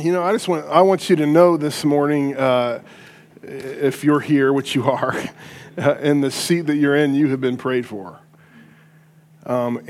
I want you to know this morning, if you're here, which you are, in the seat that you're in, you have been prayed for. What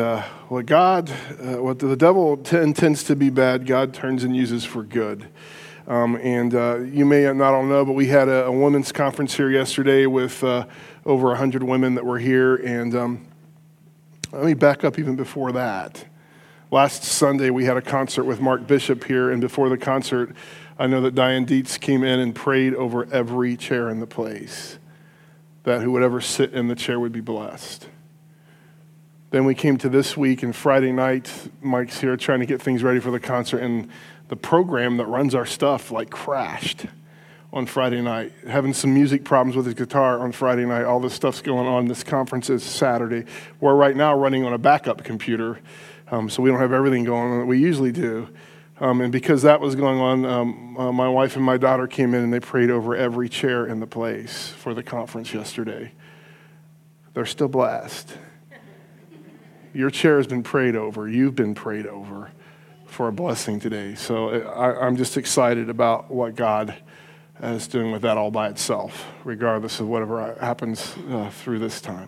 the devil intends to be bad, God turns and uses for good. You may not all know, but we had a women's conference here yesterday with over 100 women that were here. And let me back up even before that. Last Sunday, we had a concert with Mark Bishop here, and before the concert, I know that Diane Dietz came in and prayed over every chair in the place, that who would ever sit in the chair would be blessed. Then we came to this week, and Friday night, Mike's here trying to get things ready for the concert, and the program that runs our stuff crashed on Friday night, having some music problems with his guitar on Friday night. All this stuff's going on. This conference is Saturday. We're right now running on a backup computer, so we don't have everything going on that we usually do. And because that was going on, my wife and my daughter came in and they prayed over every chair in the place for the conference yesterday. They're still blessed. Your chair has been prayed over. You've been prayed over for a blessing today. So I'm just excited about what God is doing with that all by itself, regardless of whatever happens through this time.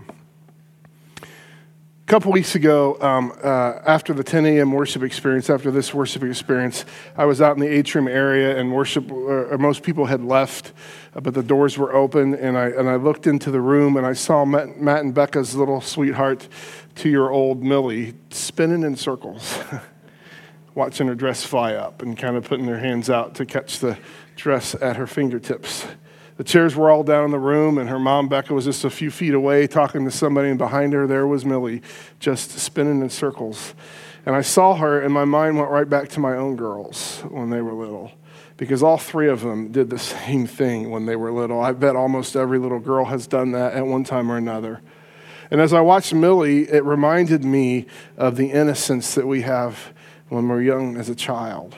A couple weeks ago, after the 10 a.m. worship experience, after this worship experience, I was out in the atrium area, and most people had left, but the doors were open, and I looked into the room, and I saw Matt and Becca's little sweetheart, 2-year-old Millie, spinning in circles, watching her dress fly up, and kind of putting their hands out to catch the dress at her fingertips. The chairs were all down in the room, and her mom, Becca, was just a few feet away talking to somebody, and behind her there was Millie, just spinning in circles. And I saw her, and my mind went right back to my own girls when they were little, because all three of them did the same thing when they were little. I bet almost every little girl has done that at one time or another. And as I watched Millie, it reminded me of the innocence that we have when we're young as a child.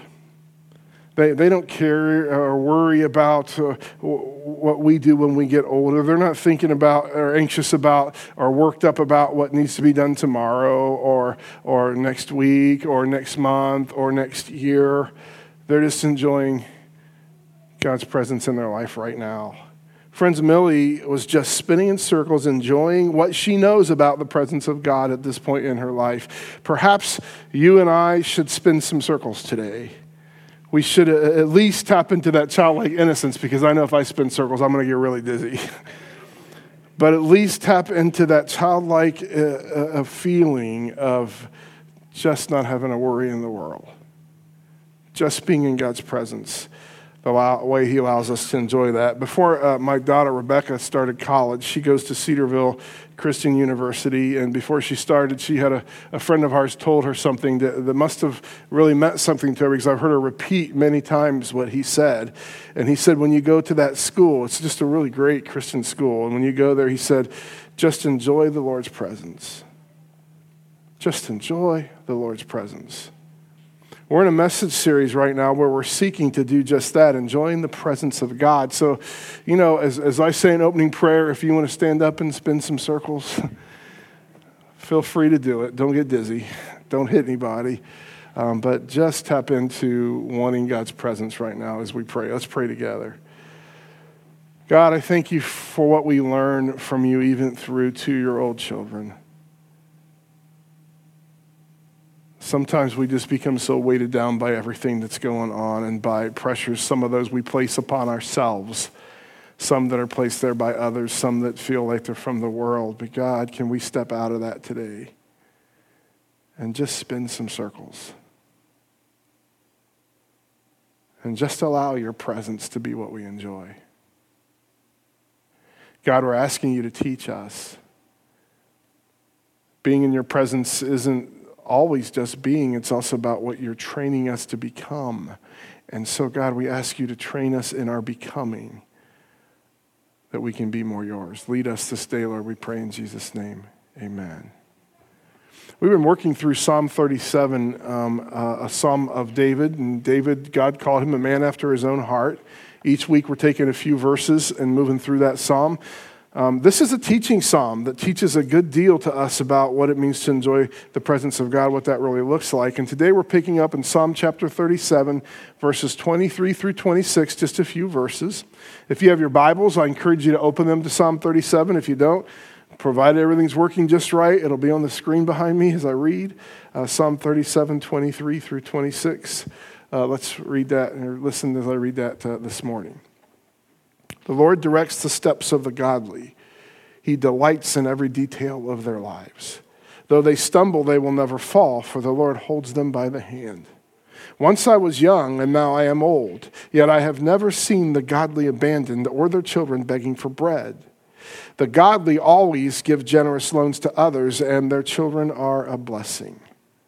They don't care or worry about what we do when we get older. They're not thinking about or anxious about or worked up about what needs to be done tomorrow or next week or next month or next year. They're just enjoying God's presence in their life right now. Friends, Millie was just spinning in circles, enjoying what she knows about the presence of God at this point in her life. Perhaps you and I should spin some circles today. We should at least tap into that childlike innocence, because I know if I spin circles, I'm going to get really dizzy. But at least tap into that childlike feeling of just not having a worry in the world. Just being in God's presence, the way He allows us to enjoy that. Before my daughter Rebecca started college, she goes to Cedarville Christian University, and before she started, she had a friend of ours told her something that must have really meant something to her, because I've heard her repeat many times what he said. And he said, when you go to that school, it's just a really great Christian school, and when you go there, he said, just enjoy the Lord's presence. Just enjoy the Lord's presence. We're in a message series right now where we're seeking to do just that, enjoying the presence of God. So, as I say in opening prayer, if you want to stand up and spin some circles, feel free to do it. Don't get dizzy. Don't hit anybody. But just tap into wanting God's presence right now as we pray. Let's pray together. God, I thank you for what we learn from you even through 2-year-old children. Sometimes we just become so weighted down by everything that's going on and by pressures, some of those we place upon ourselves, some that are placed there by others, some that feel like they're from the world. But God, can we step out of that today and just spin some circles and just allow your presence to be what we enjoy? God, we're asking you to teach us. Being in your presence isn't always just being, it's also about what you're training us to become. And so, God, we ask you to train us in our becoming, that we can be more yours. Lead us this day, Lord, we pray in Jesus' name. Amen. We've been working through Psalm 37, a psalm of David. And David, God called him a man after his own heart. Each week we're taking a few verses and moving through that psalm. This is a teaching psalm that teaches a good deal to us about what it means to enjoy the presence of God, what that really looks like. And today we're picking up in Psalm chapter 37, verses 23 through 26, just a few verses. If you have your Bibles, I encourage you to open them to Psalm 37. If you don't, provided everything's working just right, it'll be on the screen behind me as I read Psalm 37, 23 through 26. Let's read that and listen as I read that this morning. The Lord directs the steps of the godly. He delights in every detail of their lives. Though they stumble, they will never fall, for the Lord holds them by the hand. Once I was young, and now I am old, yet I have never seen the godly abandoned or their children begging for bread. The godly always give generous loans to others, and their children are a blessing.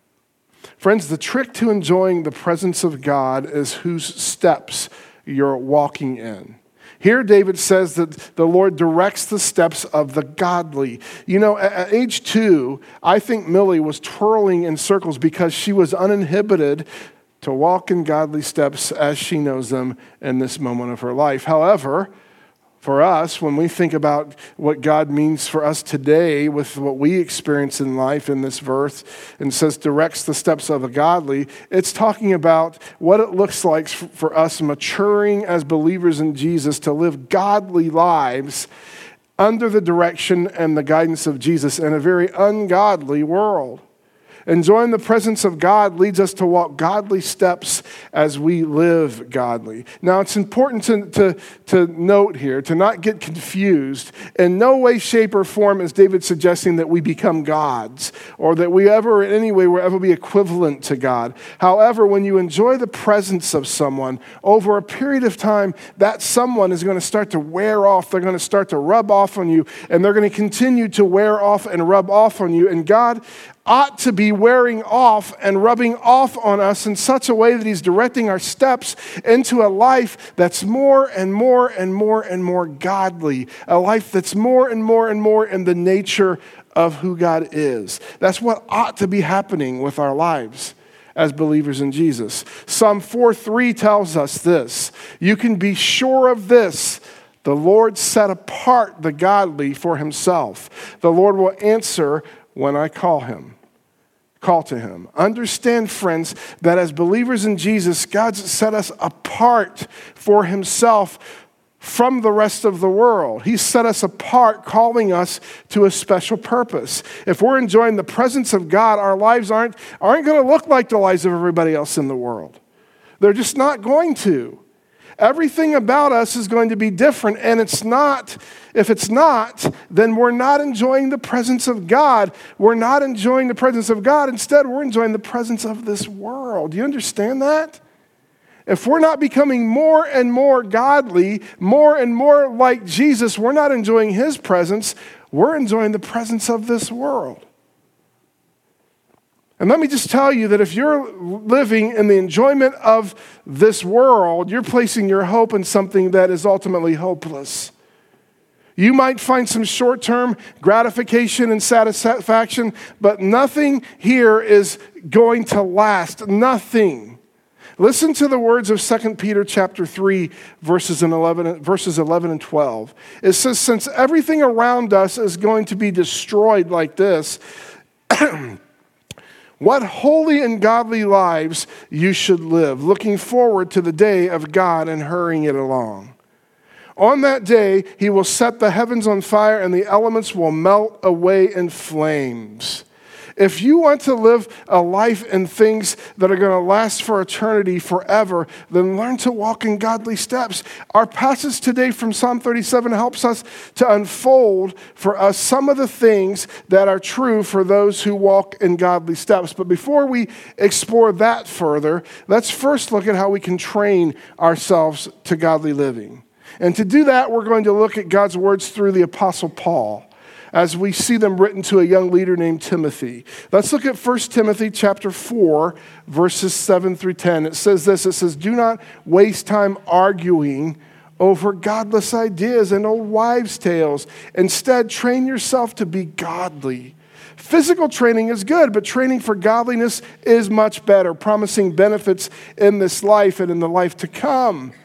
Friends, the trick to enjoying the presence of God is whose steps you're walking in. Here, David says that the Lord directs the steps of the godly. You know, at age 2, I think Millie was twirling in circles because she was uninhibited to walk in godly steps as she knows them in this moment of her life. However, for us, when we think about what God means for us today with what we experience in life in this verse, and says directs the steps of the godly, it's talking about what it looks like for us maturing as believers in Jesus to live godly lives under the direction and the guidance of Jesus in a very ungodly world. Enjoying the presence of God leads us to walk godly steps as we live godly. Now, it's important to note here, to not get confused. In no way, shape, or form is David suggesting that we become gods or that we ever, in any way, will ever be equivalent to God. However, when you enjoy the presence of someone over a period of time, that someone is going to start to wear off. They're going to start to rub off on you, and they're going to continue to wear off and rub off on you. And God ought to be wearing off and rubbing off on us in such a way that he's directing our steps into a life that's more and more and more and more godly, a life that's more and more and more in the nature of who God is. That's what ought to be happening with our lives as believers in Jesus. Psalm 4:3 tells us this: you can be sure of this, the Lord set apart the godly for himself. The Lord will answer when I call to him. Understand, friends, that as believers in Jesus, God's set us apart for himself from the rest of the world. He's set us apart, calling us to a special purpose. If we're enjoying the presence of God, our lives aren't going to look like the lives of everybody else in the world. They're just not going to. Everything about us is going to be different, and if it's not, then we're not enjoying the presence of God. We're not enjoying the presence of God. Instead, we're enjoying the presence of this world. Do you understand that? If we're not becoming more and more godly, more and more like Jesus, we're not enjoying his presence. We're enjoying the presence of this world. And let me just tell you that if you're living in the enjoyment of this world, you're placing your hope in something that is ultimately hopeless. You might find some short-term gratification and satisfaction, but nothing here is going to last. Nothing. Listen to the words of 2 Peter chapter 3, verses 11 and 12. It says, since everything around us is going to be destroyed like this, what holy and godly lives you should live, looking forward to the day of God and hurrying it along. On that day, he will set the heavens on fire and the elements will melt away in flames. If you want to live a life in things that are going to last for eternity, forever, then learn to walk in godly steps. Our passage today from Psalm 37 helps us to unfold for us some of the things that are true for those who walk in godly steps. But before we explore that further, let's first look at how we can train ourselves to godly living. And to do that, we're going to look at God's words through the Apostle Paul, as we see them written to a young leader named Timothy. Let's look at 1 Timothy chapter 4, verses 7 through 10. It says this, it says, do not waste time arguing over godless ideas and old wives' tales. Instead, train yourself to be godly. Physical training is good, but training for godliness is much better, promising benefits in this life and in the life to come.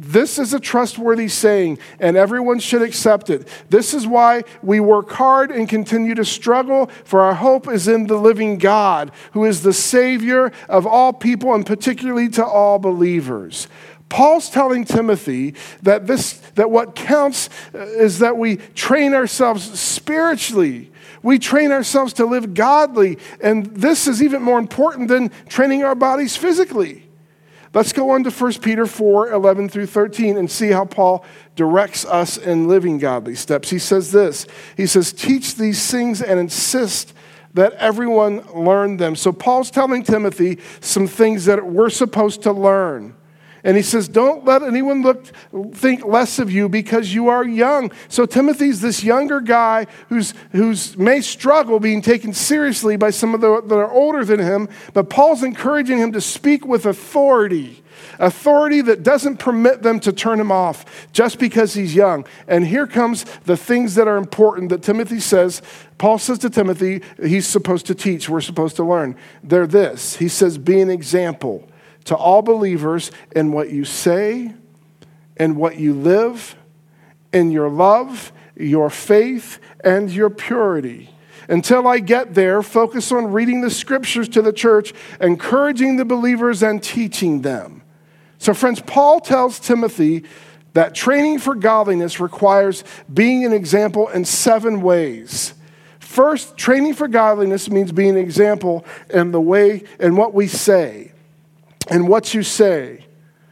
This is a trustworthy saying, and everyone should accept it. This is why we work hard and continue to struggle, for our hope is in the living God, who is the Savior of all people, and particularly to all believers. Paul's telling Timothy that what counts is that we train ourselves spiritually. We train ourselves to live godly, and this is even more important than training our bodies physically. Let's go on to 1 Peter 4:11 through 13 and see how Paul directs us in living godly steps. He says this. He says, teach these things and insist that everyone learn them. So Paul's telling Timothy some things that we're supposed to learn. And he says, don't let anyone think less of you because you are young. So Timothy's this younger guy who's may struggle being taken seriously by some of that are older than him, but Paul's encouraging him to speak with authority that doesn't permit them to turn him off just because he's young. And here comes the things that are important that Timothy says. Paul says to Timothy, he's supposed to teach, we're supposed to learn. They're this. He says, be an example to all believers in what you say, in what you live, in your love, your faith, and your purity. Until I get there, focus on reading the scriptures to the church, encouraging the believers and teaching them. So friends, Paul tells Timothy that training for godliness requires being an example in 7 ways. First, training for godliness means being an example in what we say. And what you say.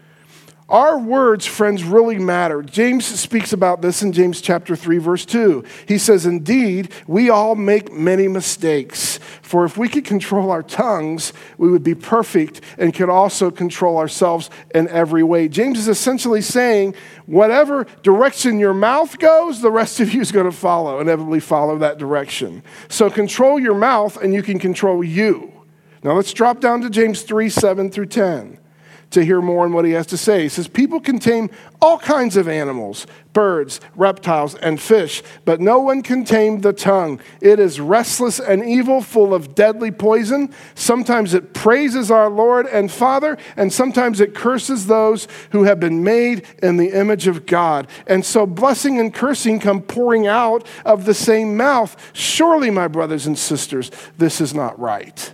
Our words, friends, really matter. James speaks about this in James chapter 3, verse 2. He says, indeed, we all make many mistakes. For if we could control our tongues, we would be perfect and could also control ourselves in every way. James is essentially saying, whatever direction your mouth goes, the rest of you is going to inevitably follow that direction. So control your mouth and you can control you. Now let's drop down to James 3:7 through 10 to hear more on what he has to say. He says, people can tame all kinds of animals, birds, reptiles, and fish, but no one can tame the tongue. It is restless and evil, full of deadly poison. Sometimes it praises our Lord and Father, and sometimes it curses those who have been made in the image of God. And so blessing and cursing come pouring out of the same mouth. Surely, my brothers and sisters, this is not right.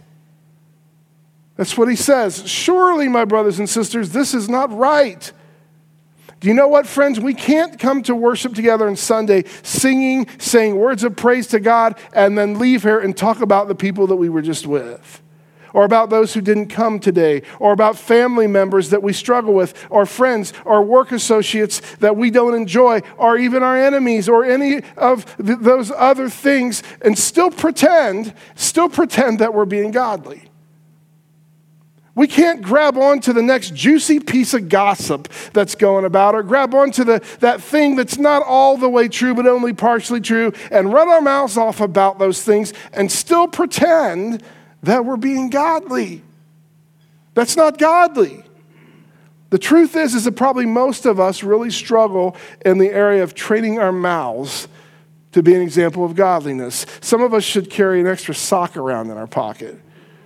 That's what he says. Surely, my brothers and sisters, this is not right. Do you know what, friends? We can't come to worship together on Sunday singing, saying words of praise to God, and then leave here and talk about the people that we were just with, or about those who didn't come today, or about family members that we struggle with, or friends, or work associates that we don't enjoy, or even our enemies, or any of those other things, and still pretend that we're being godly. We can't grab onto the next juicy piece of gossip that's going about, or grab onto that thing that's not all the way true, but only partially true, and run our mouths off about those things and still pretend that we're being godly. That's not godly. The truth is that probably most of us really struggle in the area of training our mouths to be an example of godliness. Some of us should carry an extra sock around in our pocket.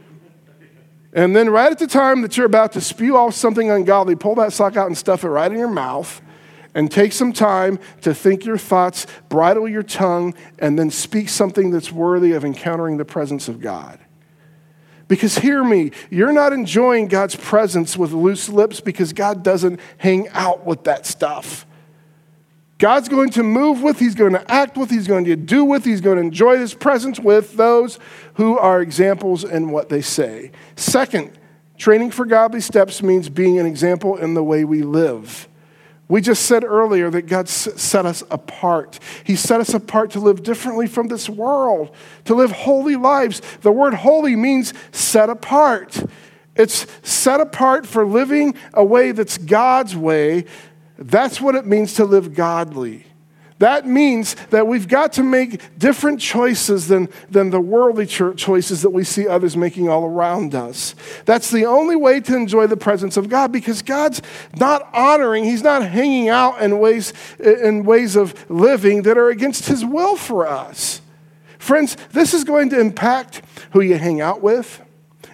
And then right at the time that you're about to spew off something ungodly, pull that sock out and stuff it right in your mouth and take some time to think your thoughts, bridle your tongue, and then speak something that's worthy of encountering the presence of God. Because hear me, you're not enjoying God's presence with loose lips because God doesn't hang out with that stuff. God's going to move with, he's going to act with, he's going to do with, he's going to enjoy his presence with those who are examples in what they say. Second, training for godly steps means being an example in the way we live. We just said earlier that God set us apart. He set us apart to live differently from this world, to live holy lives. The word holy means set apart. It's set apart for living a way that's God's way. That's what it means to live godly. That means that we've got to make different choices than the worldly choices that we see others making all around us. That's the only way to enjoy the presence of God, because God's not honoring, he's not hanging out in ways of living that are against his will for us. Friends, this is going to impact who you hang out with,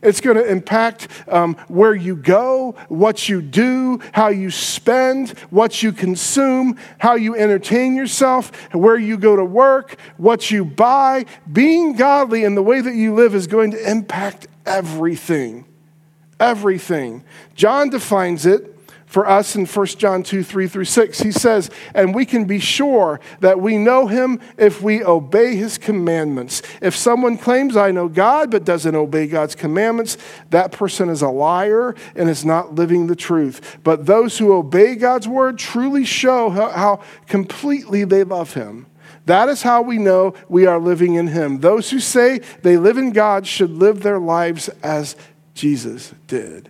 It's going to impact where you go, what you do, how you spend, what you consume, how you entertain yourself, where you go to work, what you buy. Being godly and the way that you live is going to impact everything. Everything. John defines it for us in 1 John 2, 3 through 6. He says, and we can be sure that we know him if we obey his commandments. If someone claims, I know God, but doesn't obey God's commandments, that person is a liar and is not living the truth. But those who obey God's word truly show how completely they love him. That is how we know we are living in him. Those who say they live in God should live their lives as Jesus did.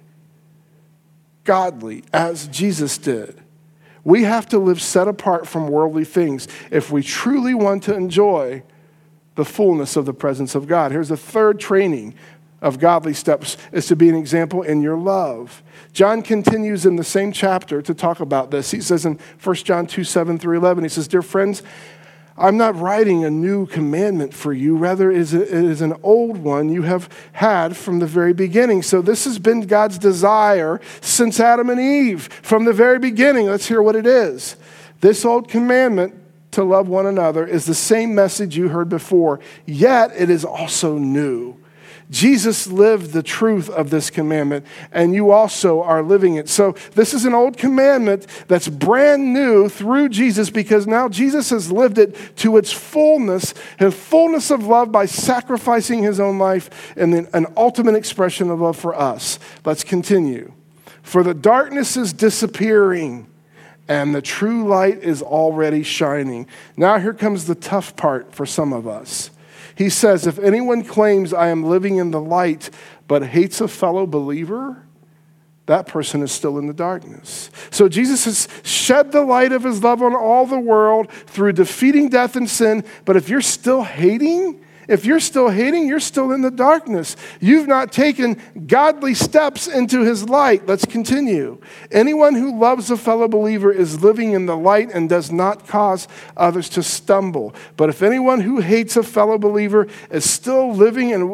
Godly, as Jesus did. We have to live set apart from worldly things if we truly want to enjoy the fullness of the presence of God. Here's the third training of godly steps, is to be an example in your love. John continues in the same chapter to talk about this. He says in 1 John 2, 7 through 11, he says, dear friends, I'm not writing a new commandment for you. Rather, it is an old one you have had from the very beginning. So this has been God's desire since Adam and Eve, from the very beginning. Let's hear what it is. This old commandment to love one another is the same message you heard before, yet it is also new. Jesus lived the truth of this commandment, and you also are living it. So this is an old commandment that's brand new through Jesus, because now Jesus has lived it to its fullness of love by sacrificing his own life and then an ultimate expression of love for us. Let's continue. For the darkness is disappearing, and the true light is already shining. Now here comes the tough part for some of us. He says, if anyone claims I am living in the light but hates a fellow believer, that person is still in the darkness. So Jesus has shed the light of his love on all the world through defeating death and sin. But if you're still hating, you're still in the darkness. You've not taken godly steps into his light. Let's continue. Anyone who loves a fellow believer is living in the light and does not cause others to stumble. But if anyone who hates a fellow believer is still living and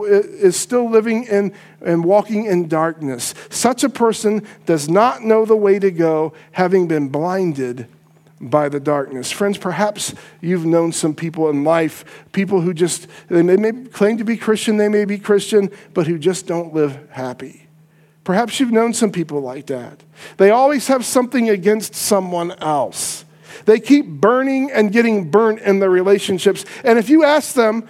walking in darkness, such a person does not know the way to go, having been blinded by the darkness. Friends, perhaps you've known some people in life, people who they may claim to be Christian, they may be Christian, but who just don't live happy. Perhaps you've known some people like that. They always have something against someone else. They keep burning and getting burnt in their relationships. And if you ask them,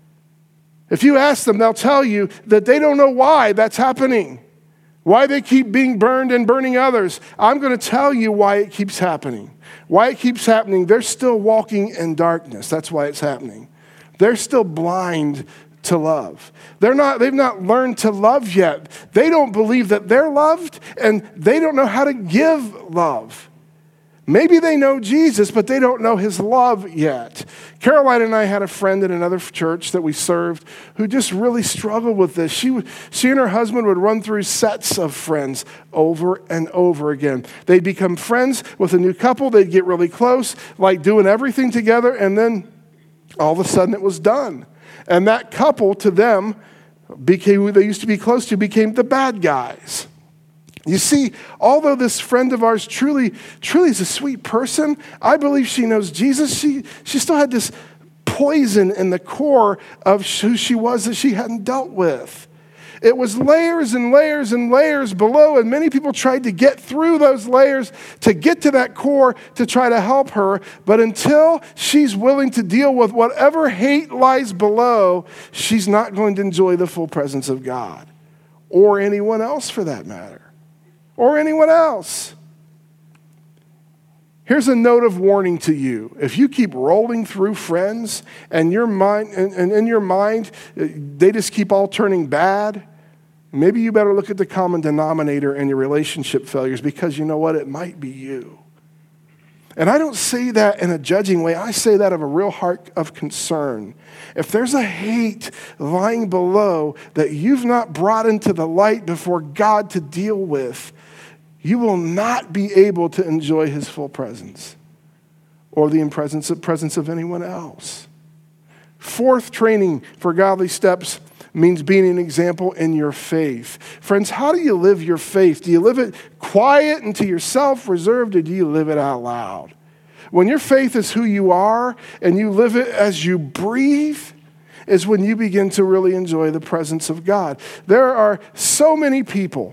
they'll tell you that they don't know why that's happening. Why they keep being burned and burning others. I'm going to tell you why it keeps happening. Why it keeps happening, they're still walking in darkness. That's why it's happening. They're still blind to love. They've not learned to love yet. They don't believe that they're loved, and they don't know how to give love. Maybe they know Jesus, but they don't know his love yet. Caroline and I had a friend in another church that we served who just really struggled with this. She and her husband would run through sets of friends over and over again. They'd become friends with a new couple. They'd get really close, like doing everything together, and then all of a sudden it was done. And that couple to them who they used to be close to became the bad guys. You see, although this friend of ours truly is a sweet person, I believe she knows Jesus, she still had this poison in the core of who she was that she hadn't dealt with. It was layers and layers and layers below, and many people tried to get through those layers to get to that core to try to help her. But until she's willing to deal with whatever hate lies below, she's not going to enjoy the full presence of God, or anyone else for that matter. Or anyone else. Here's a note of warning to you. If you keep rolling through friends and your mind and in your mind they just keep all turning bad, maybe you better look at the common denominator in your relationship failures, because you know what? It might be you. And I don't say that in a judging way. I say that of a real heart of concern. If there's a hate lying below that you've not brought into the light before God to deal with, you will not be able to enjoy his full presence or the presence of anyone else. Fourth, training for godly steps means being an example in your faith. Friends, how do you live your faith? Do you live it quiet and to yourself, reserved, or do you live it out loud? When your faith is who you are and you live it as you breathe, is when you begin to really enjoy the presence of God. There are so many people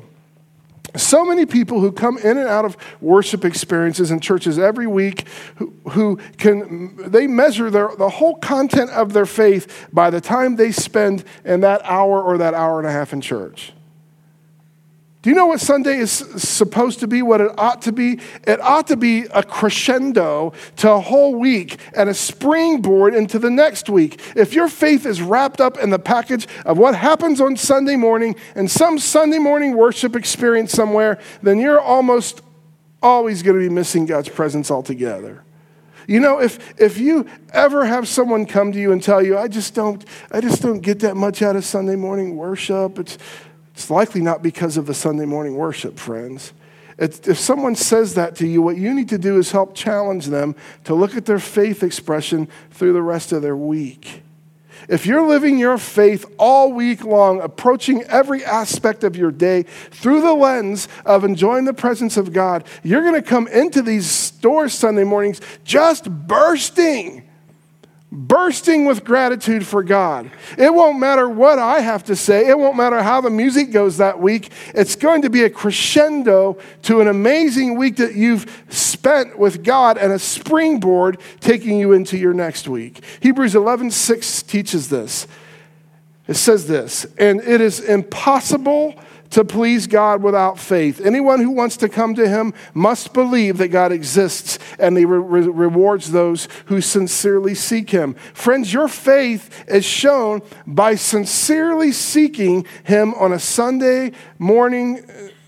who come in and out of worship experiences in churches every week who they measure the whole content of their faith by the time they spend in that hour or that hour and a half in church. Do you know what Sunday is supposed to be, what it ought to be? It ought to be a crescendo to a whole week and a springboard into the next week. If your faith is wrapped up in the package of what happens on Sunday morning and some Sunday morning worship experience somewhere, then you're almost always going to be missing God's presence altogether. You know, if you ever have someone come to you and tell you, I just don't get that much out of Sunday morning worship, it's likely not because of the Sunday morning worship, friends. If someone says that to you, what you need to do is help challenge them to look at their faith expression through the rest of their week. If you're living your faith all week long, approaching every aspect of your day through the lens of enjoying the presence of God, you're going to come into these doors Sunday mornings just bursting with gratitude for God. It won't matter what I have to say. It won't matter how the music goes that week. It's going to be a crescendo to an amazing week that you've spent with God and a springboard taking you into your next week. Hebrews 11:6 teaches this. It says this, and it is impossible to please God without faith. Anyone who wants to come to him must believe that God exists and he rewards those who sincerely seek him. Friends, your faith is shown by sincerely seeking him on a Sunday morning,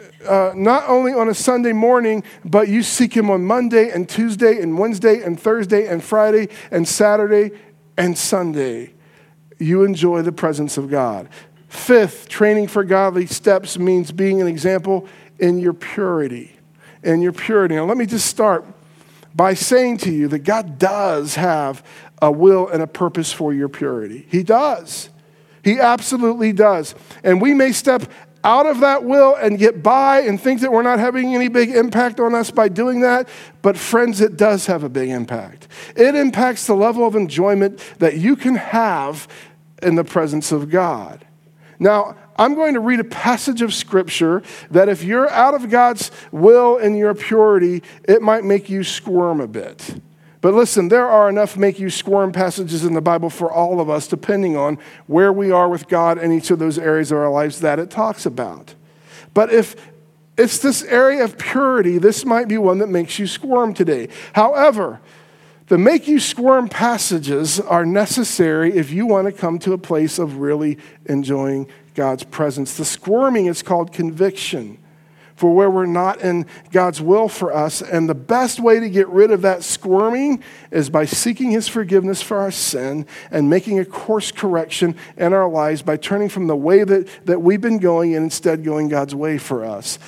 not only on a Sunday morning, but you seek him on Monday and Tuesday and Wednesday and Thursday and Friday and Saturday and Sunday. You enjoy the presence of God. Fifth, training for godly steps means being an example in your purity. In your purity. Now, let me just start by saying to you that God does have a will and a purpose for your purity. He does. He absolutely does. And we may step out of that will and get by and think that we're not having any big impact on us by doing that. But friends, it does have a big impact. It impacts the level of enjoyment that you can have in the presence of God. Now, I'm going to read a passage of Scripture that if you're out of God's will and your purity, it might make you squirm a bit. But listen, there are enough make you squirm passages in the Bible for all of us, depending on where we are with God in each of those areas of our lives that it talks about. But if it's this area of purity, this might be one that makes you squirm today. However, the make you squirm passages are necessary if you want to come to a place of really enjoying God's presence. The squirming is called conviction for where we're not in God's will for us. And the best way to get rid of that squirming is by seeking his forgiveness for our sin and making a course correction in our lives by turning from the way that we've been going and instead going God's way for us.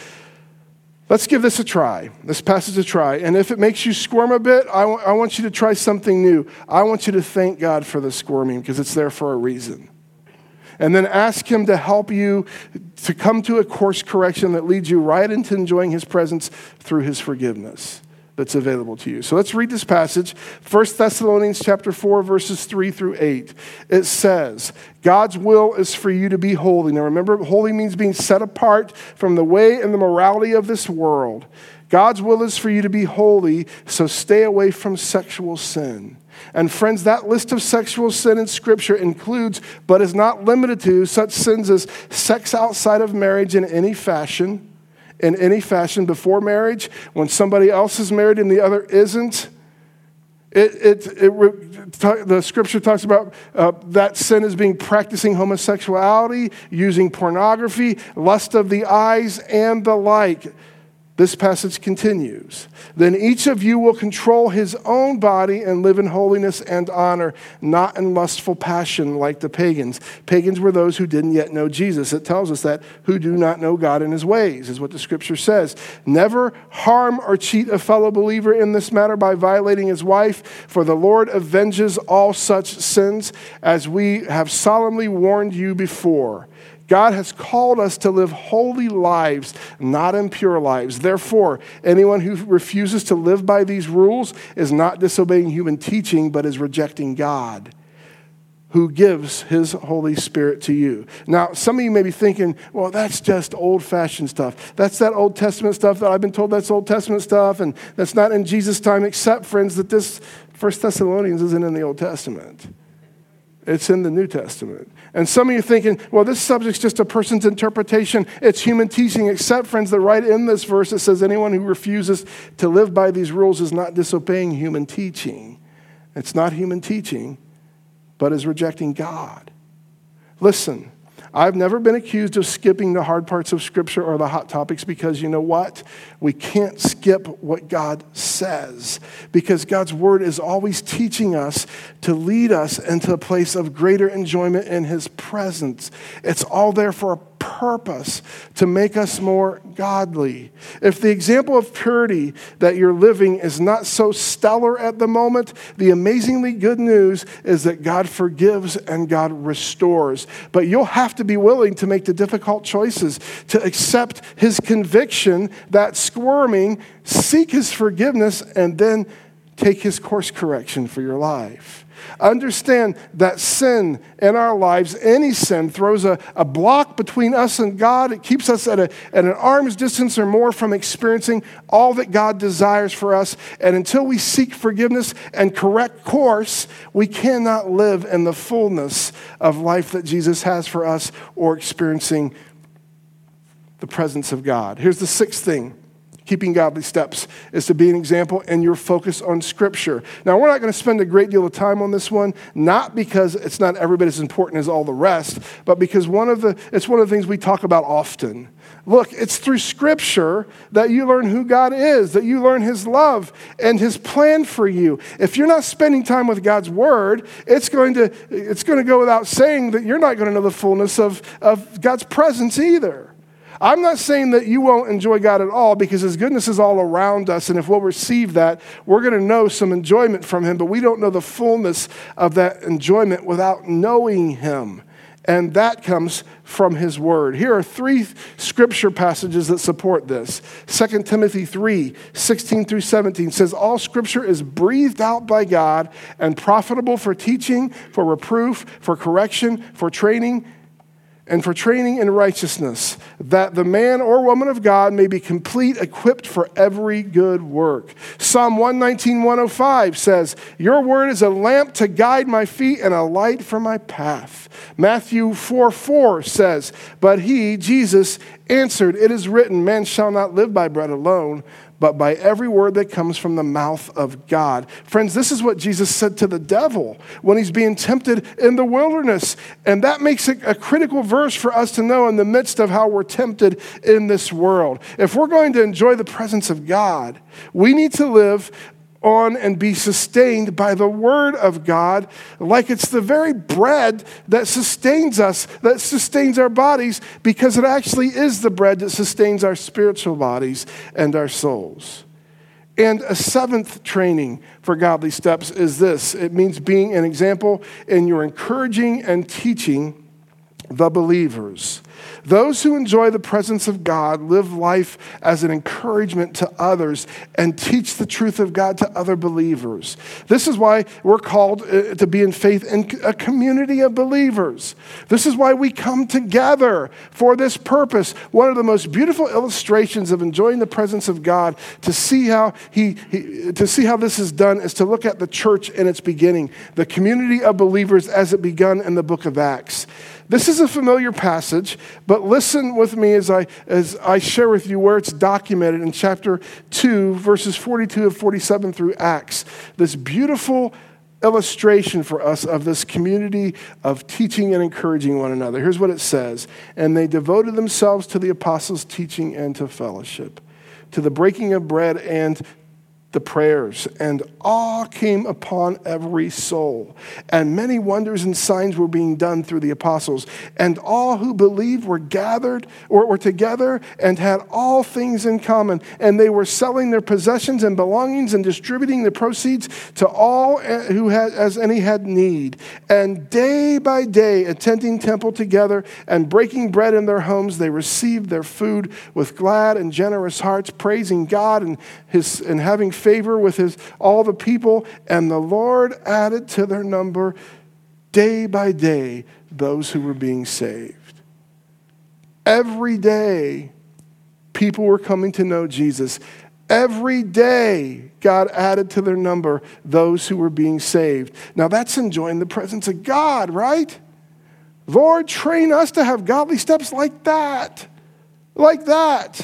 Let's give this a try, this passage a try. And if it makes you squirm a bit, I want you to try something new. I want you to thank God for the squirming because it's there for a reason. And then ask him to help you to come to a course correction that leads you right into enjoying his presence through his forgiveness that's available to you. So let's read this passage, 1 Thessalonians chapter 4, verses 3 through 8. It says, God's will is for you to be holy. Now remember, holy means being set apart from the way and the morality of this world. God's will is for you to be holy, so stay away from sexual sin. And friends, that list of sexual sin in Scripture includes, but is not limited to, such sins as sex outside of marriage in any fashion before marriage, when somebody else is married and the other isn't. The Scripture talks about that sin as being practicing homosexuality, using pornography, lust of the eyes, and the like. This passage continues. Then each of you will control his own body and live in holiness and honor, not in lustful passion like the pagans. Pagans were those who didn't yet know Jesus. It tells us that who do not know God and his ways, is what the scripture says. Never harm or cheat a fellow believer in this matter by violating his wife, for the Lord avenges all such sins, as we have solemnly warned you before. God has called us to live holy lives, not impure lives. Therefore, anyone who refuses to live by these rules is not disobeying human teaching, but is rejecting God, who gives his Holy Spirit to you. Now, some of you may be thinking, well, that's just old-fashioned stuff. That's that Old Testament stuff that I've been told that's Old Testament stuff, and that's not in Jesus' time, except, friends, that this 1 Thessalonians isn't in the Old Testament. It's in the New Testament. And some of you are thinking, well, this subject's just a person's interpretation. It's human teaching, except, friends, that right in this verse it says anyone who refuses to live by these rules is not disobeying human teaching. It's not human teaching, but is rejecting God. Listen, I've never been accused of skipping the hard parts of Scripture or the hot topics because you know what? We can't skip what God says because God's Word is always teaching us to lead us into a place of greater enjoyment in His presence. It's all there for a purpose to make us more godly. If the example of purity that you're living is not so stellar at the moment, the amazingly good news is that God forgives and God restores. But you'll have to be willing to make the difficult choices, to accept His conviction, that squirming, seek His forgiveness, and then take His course correction for your life. Understand that sin in our lives, any sin, throws a block between us and God. It keeps us at an arm's distance or more from experiencing all that God desires for us. And until we seek forgiveness and correct course, we cannot live in the fullness of life that Jesus has for us or experiencing the presence of God. Here's the sixth thing. Keeping godly steps is to be an example and your focus on Scripture. Now, we're not going to spend a great deal of time on this one, not because it's not every bit as important as all the rest, but because it's one of the things we talk about often. Look, it's through Scripture that you learn who God is, that you learn His love and His plan for you. If you're not spending time with God's Word, it's going to go without saying that you're not going to know the fullness of God's presence either. I'm not saying that you won't enjoy God at all because His goodness is all around us, and if we'll receive that, we're going to know some enjoyment from Him, but we don't know the fullness of that enjoyment without knowing Him, and that comes from His Word. Here are 3 Scripture passages that support this. 2 Timothy 3:16-17 says, all Scripture is breathed out by God and profitable for teaching, for reproof, for correction, for training in righteousness, that the man or woman of God may be complete, equipped for every good work. Psalm 119:105 says, your word is a lamp to guide my feet and a light for my path. Matthew 4:4 says, but He, Jesus, answered, it is written, man shall not live by bread alone, but by every word that comes from the mouth of God. Friends, this is what Jesus said to the devil when He's being tempted in the wilderness. And that makes it a critical verse for us to know in the midst of how we're tempted in this world. If we're going to enjoy the presence of God, we need to live on and be sustained by the Word of God, like it's the very bread that sustains us, that sustains our bodies, because it actually is the bread that sustains our spiritual bodies and our souls. And a 7th training for godly steps is this. It means being an example in your encouraging and teaching the believers. Those who enjoy the presence of God live life as an encouragement to others and teach the truth of God to other believers. This is why we're called to be in faith in a community of believers. This is why we come together for this purpose. One of the most beautiful illustrations of enjoying the presence of God, to see how this is done, is to look at the church in its beginning, the community of believers as it begun in the book of Acts. This is a familiar passage, but listen with me as I share with you where it's documented in chapter 2, verses 42 and 47 through Acts. This beautiful illustration for us of this community of teaching and encouraging one another. Here's what it says. And they devoted themselves to the apostles' teaching and to fellowship, to the breaking of bread and the prayers, and awe came upon every soul. And many wonders and signs were being done through the apostles. And all who believed were gathered or were together and had all things in common. And they were selling their possessions and belongings and distributing the proceeds to all who had as any had need. And day by day, attending temple together and breaking bread in their homes, they received their food with glad and generous hearts, praising God and having favor with all the people, and the Lord added to their number day by day those who were being saved. Every day, people were coming to know Jesus. Every day, God added to their number those who were being saved. Now, that's enjoying the presence of God, right? Lord, train us to have godly steps like that. Like that.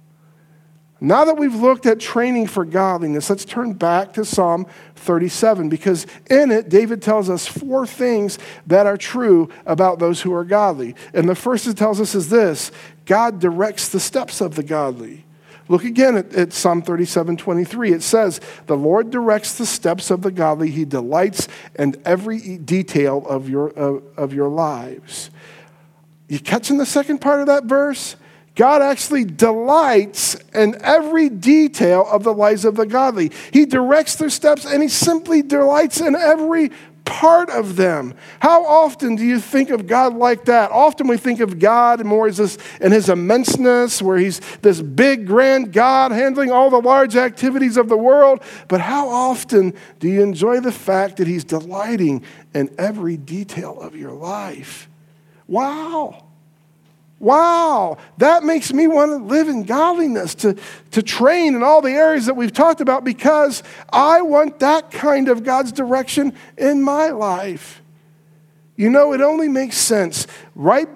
Now that we've looked at training for godliness, let's turn back to Psalm 37, because in it, David tells us 4 things that are true about those who are godly. And the first it tells us is this: God directs the steps of the godly. Look again at Psalm 37:23. It says, "The Lord directs the steps of the godly. He delights in every detail of your lives." You catching the second part of that verse? God actually delights in every detail of the lives of the godly. He directs their steps, and he simply delights in every part of them. How often do you think of God like that? Often we think of God more as this in his immenseness, where he's this big, grand God handling all the large activities of the world. But how often do you enjoy the fact that he's delighting in every detail of your life? Wow. Wow, that makes me want to live in godliness, to train in all the areas that we've talked about, because I want that kind of God's direction in my life. You know, it only makes sense, right?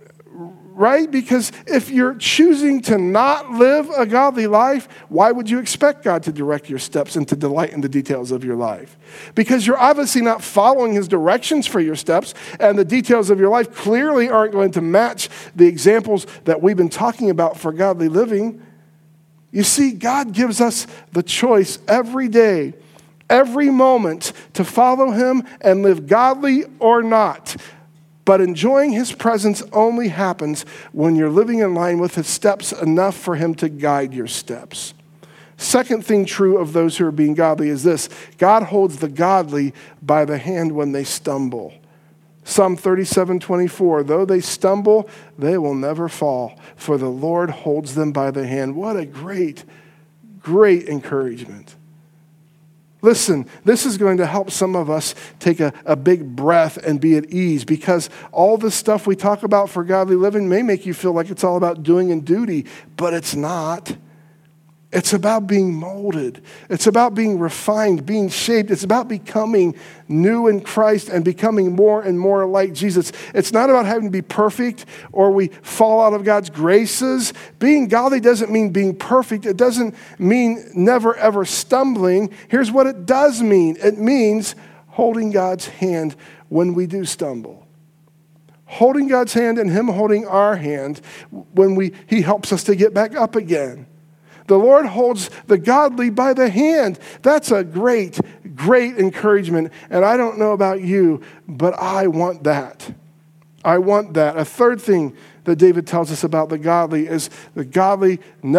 Because if you're choosing to not live a godly life, why would you expect God to direct your steps and to delight in the details of your life? Because you're obviously not following his directions for your steps, and the details of your life clearly aren't going to match the examples that we've been talking about for godly living. You see, God gives us the choice every day, every moment, to follow him and live godly or not. But enjoying his presence only happens when you're living in line with his steps enough for him to guide your steps. Second thing true of those who are being godly is this: God holds the godly by the hand when they stumble. Psalm 37:24, though they stumble, they will never fall, for the Lord holds them by the hand. What a great, great encouragement. Listen, this is going to help some of us take a big breath and be at ease, because all the stuff we talk about for godly living may make you feel like it's all about doing and duty, but it's not. It's about being molded. It's about being refined, being shaped. It's about becoming new in Christ and becoming more and more like Jesus. It's not about having to be perfect or we fall out of God's graces. Being godly doesn't mean being perfect. It doesn't mean never ever stumbling. Here's what it does mean. It means holding God's hand when we do stumble. Holding God's hand and him holding our hand when he helps us to get back up again. The Lord holds the godly by the hand. That's a great, great encouragement. And I don't know about you, but I want that. I want that. A third thing that David tells us about the godly is God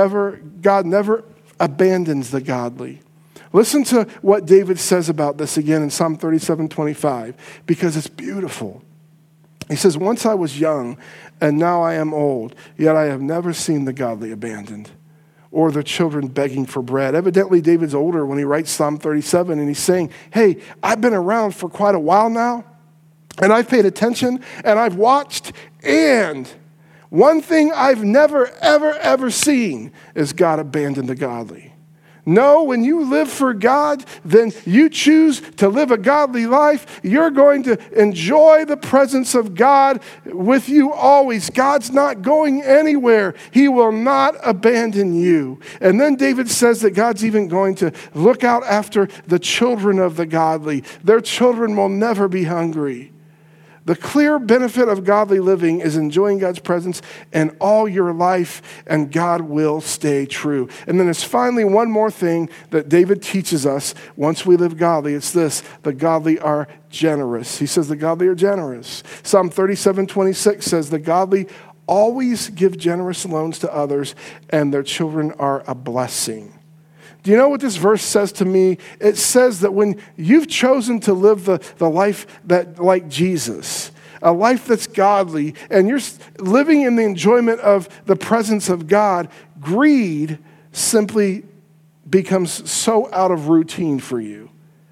never abandons the godly. Listen to what David says about this again in Psalm 37:25, because it's beautiful. He says, "Once I was young, and now I am old, yet I have never seen the godly abandoned, or the children begging for bread." Evidently, David's older when he writes Psalm 37, and he's saying, hey, I've been around for quite a while now, and I've paid attention, and I've watched, and one thing I've never, ever, ever seen is God abandon the godly. No, when you live for God, then you choose to live a godly life. You're going to enjoy the presence of God with you always. God's not going anywhere. He will not abandon you. And then David says that God's even going to look out after the children of the godly. Their children will never be hungry. The clear benefit of godly living is enjoying God's presence in all your life, and God will stay true. And then there's finally one more thing that David teaches us once we live godly. It's this: the godly are generous. He says the godly are generous. Psalm 37:26 says the godly always give generous loans to others, and their children are a blessing. Do you know what this verse says to me? It says that when you've chosen to live the life that like Jesus, a life that's godly, and you're living in the enjoyment of the presence of God, greed simply becomes so out of routine for you.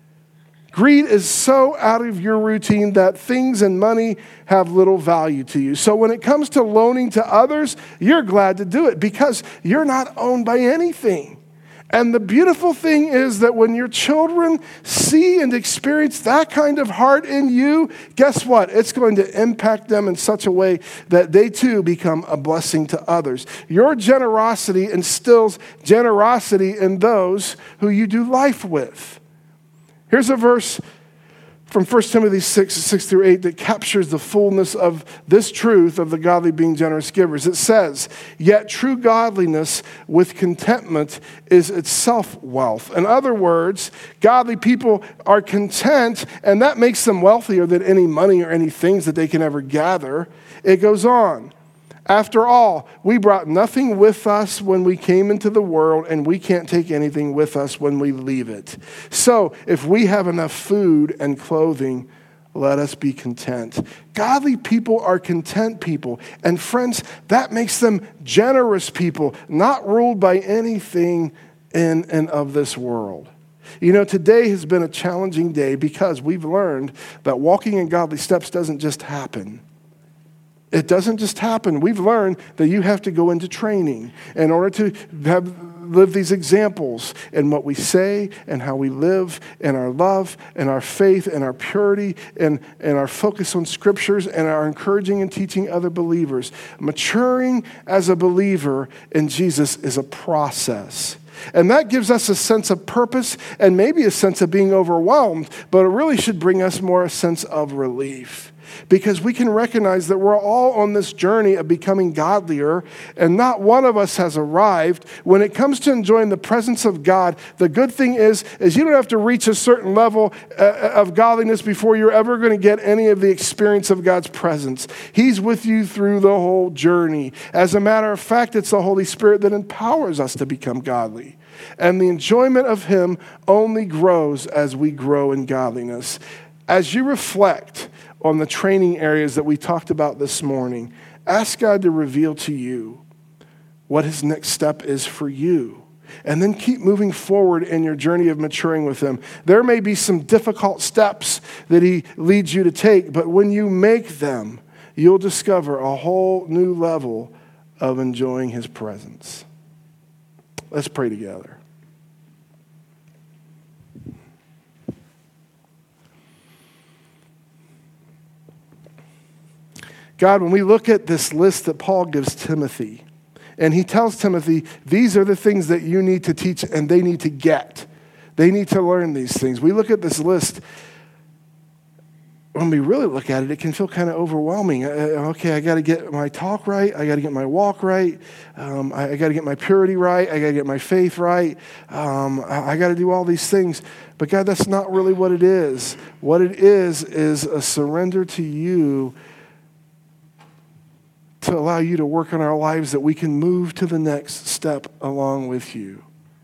Greed is so out of your routine that things and money have little value to you. So when it comes to loaning to others, you're glad to do it because you're not owned by anything. And the beautiful thing is that when your children see and experience that kind of heart in you, guess what? It's going to impact them in such a way that they too become a blessing to others. Your generosity instills generosity in those who you do life with. Here's a verse from 1 Timothy 6:6-8 that captures the fullness of this truth of the godly being generous givers. It says, "Yet true godliness with contentment is itself wealth." In other words, godly people are content, and that makes them wealthier than any money or any things that they can ever gather. It goes on. "After all, we brought nothing with us when we came into the world, and we can't take anything with us when we leave it. So if we have enough food and clothing, let us be content." Godly people are content people. And friends, that makes them generous people, not ruled by anything in and of this world. You know, today has been a challenging day because we've learned that walking in godly steps doesn't just happen. It doesn't just happen. We've learned that you have to go into training in order to live these examples in what we say and how we live, in our love, and our faith, and our purity, and our focus on scriptures, and our encouraging and teaching other believers. Maturing as a believer in Jesus is a process. And that gives us a sense of purpose and maybe a sense of being overwhelmed, but it really should bring us more a sense of relief. Because we can recognize that we're all on this journey of becoming godlier, and not one of us has arrived. When it comes to enjoying the presence of God, the good thing is you don't have to reach a certain level of godliness before you're ever going to get any of the experience of God's presence. He's with you through the whole journey. As a matter of fact, it's the Holy Spirit that empowers us to become godly. And the enjoyment of Him only grows as we grow in godliness. As you reflect on the training areas that we talked about this morning, ask God to reveal to you what His next step is for you. And then keep moving forward in your journey of maturing with Him. There may be some difficult steps that He leads you to take, but when you make them, you'll discover a whole new level of enjoying His presence. Let's pray together. God, when we look at this list that Paul gives Timothy, and he tells Timothy, these are the things that you need to teach and they need to get. They need to learn these things. We look at this list. When we really look at it, it can feel kind of overwhelming. Okay, I got to get my talk right. I got to get my walk right. I got to get my purity right. I got to get my faith right. I got to do all these things. But God, that's not really what it is. What it is a surrender to you to allow you to work in our lives that we can move to the next step along with you.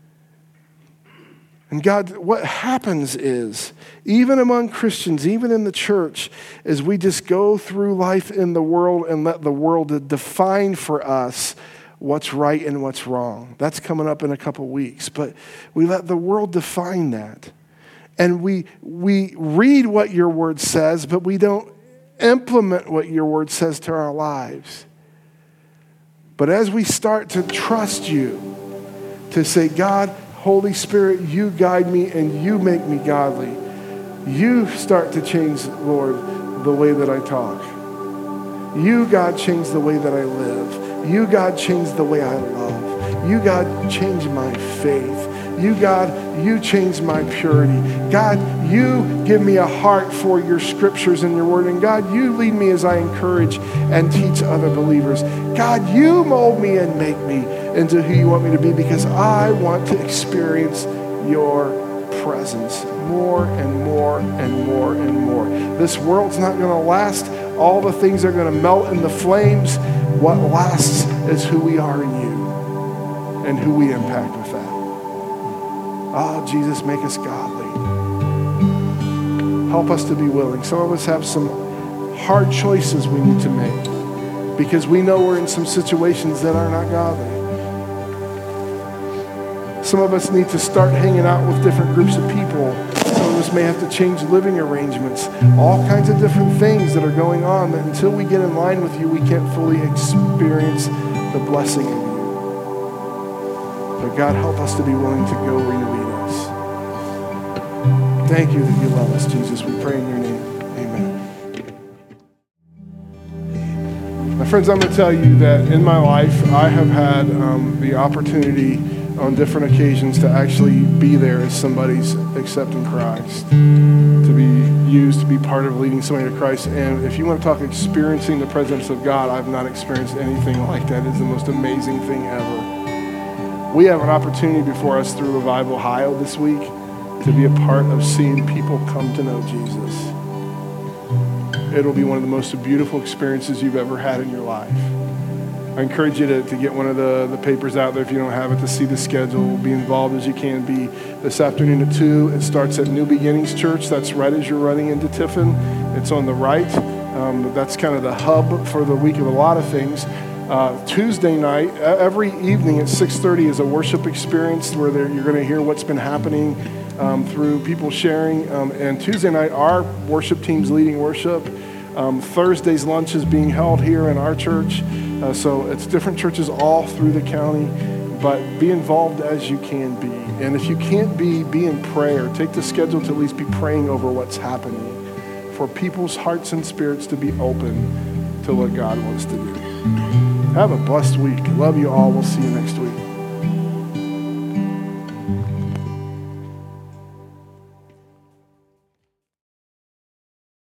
And God, what happens is, even among Christians, even in the church, is we just go through life in the world and let the world define for us what's right and what's wrong. That's coming up in a couple weeks. But we let the world define that. And we read what your word says, but we don't implement what your word says to our lives. But as we start to trust you, to say, God, Holy Spirit, you guide me and you make me godly, you start to change, Lord, the way that I talk. You, God, change the way that I live. You, God, change the way I love. You, God, change my faith. You, God, you change my purity. God, you give me a heart for your scriptures and your word. And God, you lead me as I encourage and teach other believers. God, you mold me and make me into who you want me to be, because I want to experience your presence more and more and more and more. This world's not going to last. All the things are going to melt in the flames. What lasts is who we are in you and who we impact with that. Oh, Jesus, make us godly. Help us to be willing. Some of us have some hard choices we need to make because we know we're in some situations that are not godly. Some of us need to start hanging out with different groups of people. Some of us may have to change living arrangements. All kinds of different things that are going on that until we get in line with you, we can't fully experience the blessing of you. But God, help us to be willing to go where you lead us. Thank you that you love us, Jesus. We pray in your name. Amen. My friends, I'm going to tell you that in my life, I have had the opportunity on different occasions to actually be there as somebody's accepting Christ, to be used to be part of leading somebody to Christ. And if you want to talk experiencing the presence of God, I've not experienced anything like that. It's the most amazing thing ever. We have an opportunity before us through Revival Ohio this week to be a part of seeing people come to know Jesus. It'll be one of the most beautiful experiences you've ever had in your life. I encourage you to get one of the papers out there if you don't have it, to see the schedule. Be involved as you can be. This afternoon at 2, it starts at New Beginnings Church. That's right as you're running into Tiffin. It's on the right. That's kind of the hub for the week of a lot of things. Tuesday night, every evening at 6:30 is a worship experience where you're going to hear what's been happening through people sharing. And Tuesday night, our worship team's leading worship. Thursday's lunch is being held here in our church. So it's different churches all through the county, but be involved as you can be. And if you can't be in prayer. Take the schedule to at least be praying over what's happening for people's hearts and spirits to be open to what God wants to do. Have a blessed week. Love you all. We'll see you next week.